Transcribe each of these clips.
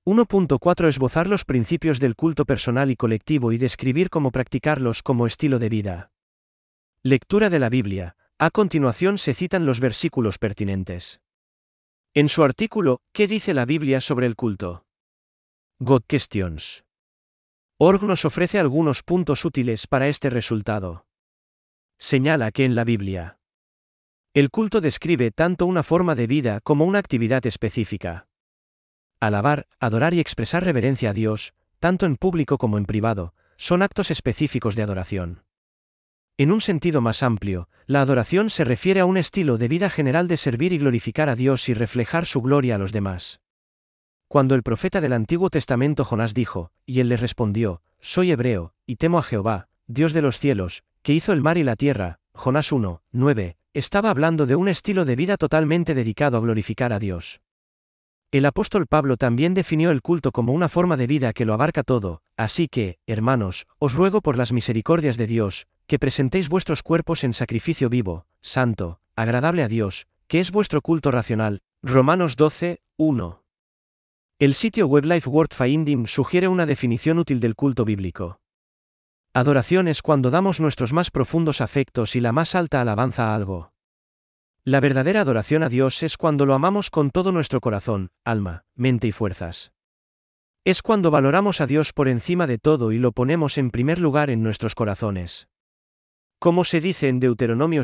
1.4 Esbozar los principios del culto personal y colectivo y describir cómo practicarlos como estilo de vida. Lectura de la Biblia. A continuación se citan los versículos pertinentes. En su artículo, ¿qué dice la Biblia sobre el culto? God Questions. Org nos ofrece algunos puntos útiles para este resultado. Señala que en la Biblia, el culto describe tanto una forma de vida como una actividad específica. Alabar, adorar y expresar reverencia a Dios, tanto en público como en privado, son actos específicos de adoración. En un sentido más amplio, la adoración se refiere a un estilo de vida general de servir y glorificar a Dios y reflejar su gloria a los demás. Cuando el profeta del Antiguo Testamento Jonás dijo, y él le respondió, soy hebreo, y temo a Jehová, Dios de los cielos, que hizo el mar y la tierra, Jonás 1:9, estaba hablando de un estilo de vida totalmente dedicado a glorificar a Dios. El apóstol Pablo también definió el culto como una forma de vida que lo abarca todo, así que, hermanos, os ruego por las misericordias de Dios, que presentéis vuestros cuerpos en sacrificio vivo, santo, agradable a Dios, que es vuestro culto racional. Romanos 12:1. El sitio web Life Word Finding sugiere una definición útil del culto bíblico. Adoración es cuando damos nuestros más profundos afectos y la más alta alabanza a algo. La verdadera adoración a Dios es cuando lo amamos con todo nuestro corazón, alma, mente y fuerzas. Es cuando valoramos a Dios por encima de todo y lo ponemos en primer lugar en nuestros corazones. Como se dice en Deuteronomio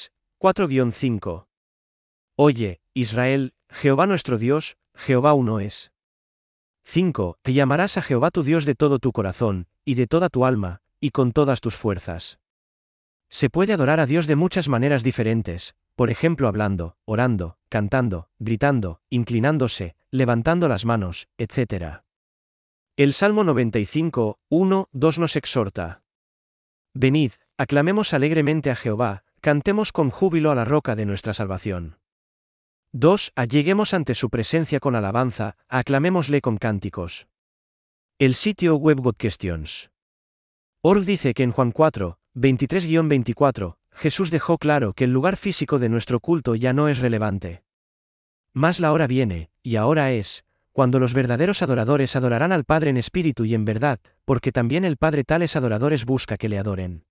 6:4-5. Oye, Israel, Jehová nuestro Dios, Jehová uno es. 5. Y amarás a Jehová tu Dios de todo tu corazón, y de toda tu alma, y con todas tus fuerzas. Se puede adorar a Dios de muchas maneras diferentes, por ejemplo hablando, orando, cantando, gritando, inclinándose, levantando las manos, etc. El Salmo 95:1-2 nos exhorta. Venid, aclamemos alegremente a Jehová, cantemos con júbilo a la roca de nuestra salvación. 2. Alleguemos ante su presencia con alabanza, aclamémosle con cánticos. El sitio web God Questions. Org dice que en Juan 4:23-24, Jesús dejó claro que el lugar físico de nuestro culto ya no es relevante. Mas la hora viene, y ahora es, cuando los verdaderos adoradores adorarán al Padre en espíritu y en verdad, porque también el Padre tales adoradores busca que le adoren.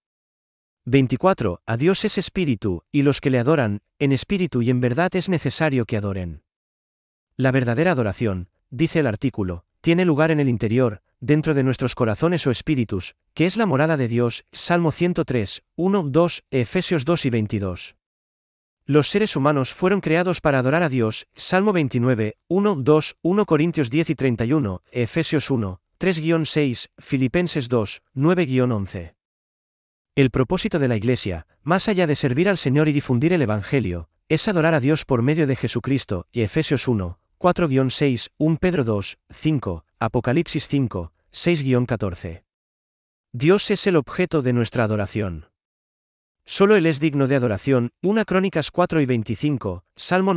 24. A Dios es espíritu, y los que le adoran, en espíritu y en verdad es necesario que adoren. La verdadera adoración, dice el artículo, tiene lugar en el interior, dentro de nuestros corazones o espíritus, que es la morada de Dios, Salmo 103:1-2, Efesios 2:22. Los seres humanos fueron creados para adorar a Dios, Salmo 29:1-2, 1 Corintios 10:31, Efesios 1:3-6, Filipenses 2:9-11. El propósito de la Iglesia, más allá de servir al Señor y difundir el Evangelio, es adorar a Dios por medio de Jesucristo, y Efesios 1:4-6, 1 Pedro 2:5, Apocalipsis 5:6-14. Dios es el objeto de nuestra adoración. Solo Él es digno de adoración, 1 Crónicas 4:25, Salmo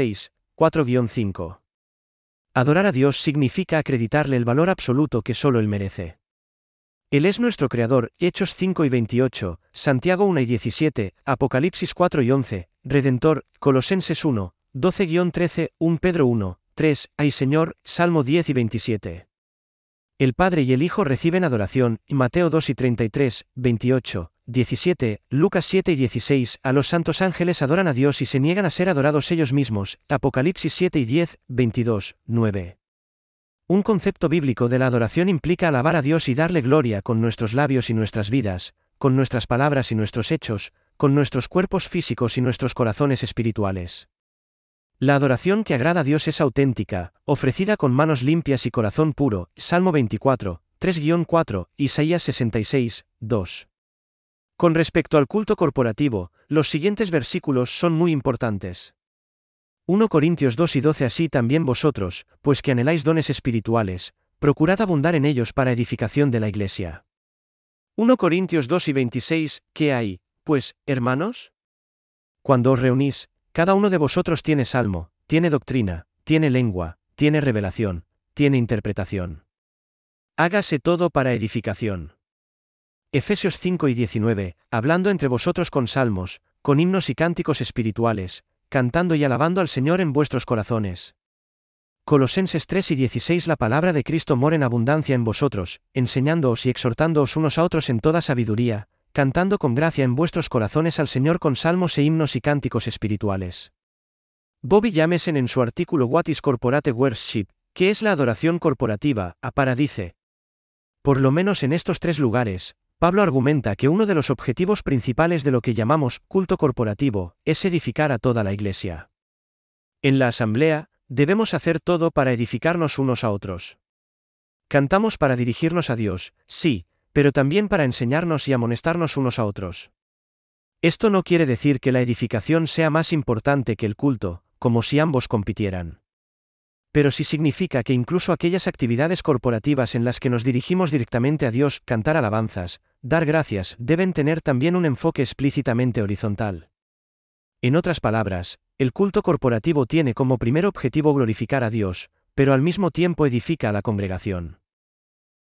96:4-5. Adorar a Dios significa acreditarle el valor absoluto que solo Él merece. Él es nuestro Creador, Hechos 5:28, Santiago 1:17, Apocalipsis 4:11, Redentor, Colosenses 1:12-13, 1 Pedro 1:3, Ay Señor, Salmo 10:27. El Padre y el Hijo reciben adoración, Mateo 2:33, 28, 17, Lucas 7:16, a los santos ángeles adoran a Dios y se niegan a ser adorados ellos mismos, Apocalipsis 7:10, 22, 9. Un concepto bíblico de la adoración implica alabar a Dios y darle gloria con nuestros labios y nuestras vidas, con nuestras palabras y nuestros hechos, con nuestros cuerpos físicos y nuestros corazones espirituales. La adoración que agrada a Dios es auténtica, ofrecida con manos limpias y corazón puro, Salmo 24, 3-4, Isaías 66, 2. Con respecto al culto corporativo, los siguientes versículos son muy importantes. 1 Corintios 2:12 Así también vosotros, pues que anheláis dones espirituales, procurad abundar en ellos para edificación de la Iglesia. 1 Corintios 2:26 ¿Qué hay, pues, hermanos? Cuando os reunís, cada uno de vosotros tiene salmo, tiene doctrina, tiene lengua, tiene revelación, tiene interpretación. Hágase todo para edificación. Efesios 5:19 Hablando entre vosotros con salmos, con himnos y cánticos espirituales, cantando y alabando al Señor en vuestros corazones. Colosenses 3 y 16. La palabra de Cristo mora en abundancia en vosotros, enseñándoos y exhortándoos unos a otros en toda sabiduría, cantando con gracia en vuestros corazones al Señor con salmos e himnos y cánticos espirituales. Bobby Jamieson en su artículo What is Corporate Worship? ¿Qué es la adoración corporativa? Para dice: por lo menos en estos tres lugares, Pablo argumenta que uno de los objetivos principales de lo que llamamos culto corporativo es edificar a toda la Iglesia. En la asamblea, debemos hacer todo para edificarnos unos a otros. Cantamos para dirigirnos a Dios, sí, pero también para enseñarnos y amonestarnos unos a otros. Esto no quiere decir que la edificación sea más importante que el culto, como si ambos compitieran. Pero sí significa que incluso aquellas actividades corporativas en las que nos dirigimos directamente a Dios, cantar alabanzas, dar gracias, deben tener también un enfoque explícitamente horizontal. En otras palabras, el culto corporativo tiene como primer objetivo glorificar a Dios, pero al mismo tiempo edifica a la congregación.